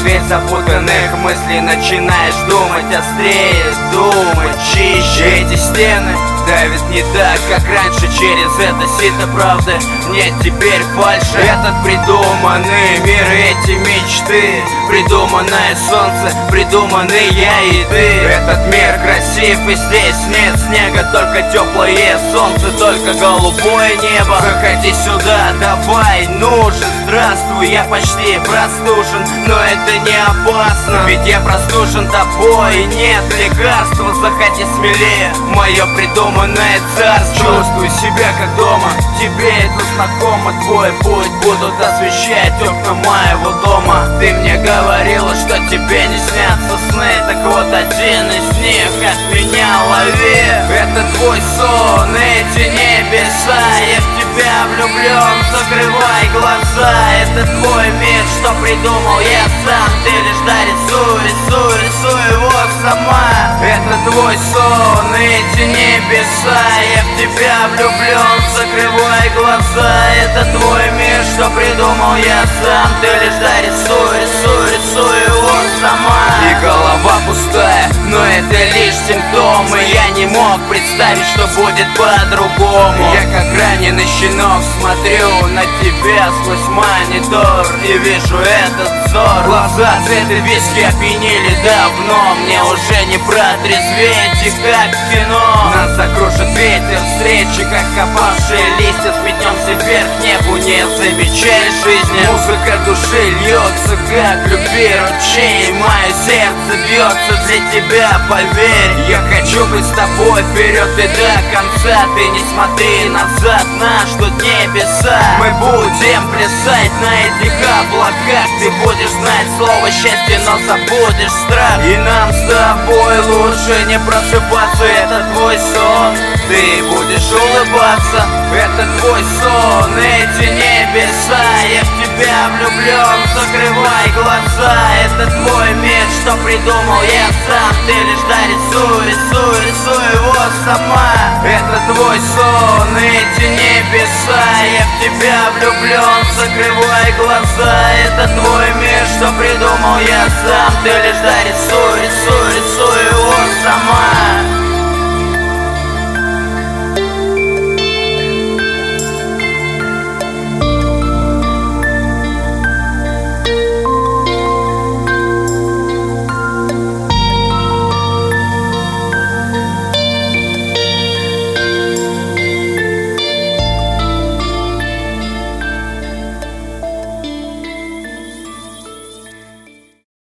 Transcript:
дверь запутанных мыслей начинаешь думать острее, думать чище. Эти стены давит не так, как раньше. Через это сито правды нет теперь фальши. Этот придуманный мир, эти мечты, придуманное солнце, придуманный я и ты. Этот мир красив, и здесь нет снега, только теплое солнце, только голубое небо. Заходи сюда, давай, нужен. Здравствуй, я почти простужен, но это не опасно, ведь я простужен тобой. Нет лекарства, заходи смелее, мое придуманное царство. Чувствуй себя как дома, тебе это знакомо. Твой путь будут освещать окна моего дома. Ты мне говорила, что тебе не снятся сны, так вот один из них от меня лови. Это твой сон, эти небеса, я в тебя влюблен, закрывай глаза. Это твой мир, что придумал я сам, ты лишь рисуй его сама. Это твой сон, эти небеса, я в тебя влюблен, закрывай глаза. Это твой мир, что придумал я сам, ты лишь рисуй его сама. И голова пустая, но это лишь симптомы. Я не мог представить, что будет по-другому. Я как раненый щенок смотрю на тебя сквозь монитор и вижу этот взор. Глаза цвета виски опьянили давно, мне уже не протрезветь, и как кино. Нас закружит ветер встречи, как опавшие листья. Сметнемся вверх к небу, не замечая жизни. Музыка души льется, как любви ручей. Мое сердце бьется для тебя, поверь. Я хочу быть с тобой вперед и до конца. Ты не смотри назад, нас ждут небеса. Мы будем плясать на этих облаках. Ты будешь знать слово счастье, но забудешь страх. И нам с тобой лучше не просыпаться. Это твой сон, ты будешь улыбаться. Это твой сон, эти небеса, я в тебя влюблен, закрывай глаза. Это твой мир, что придумал я сам, ты лишь рисуй его сама. Это твой сон, эти небеса, я в тебя влюблен, закрывай глаза. Это твой мир, что придумал я сам, ты лишь рисуй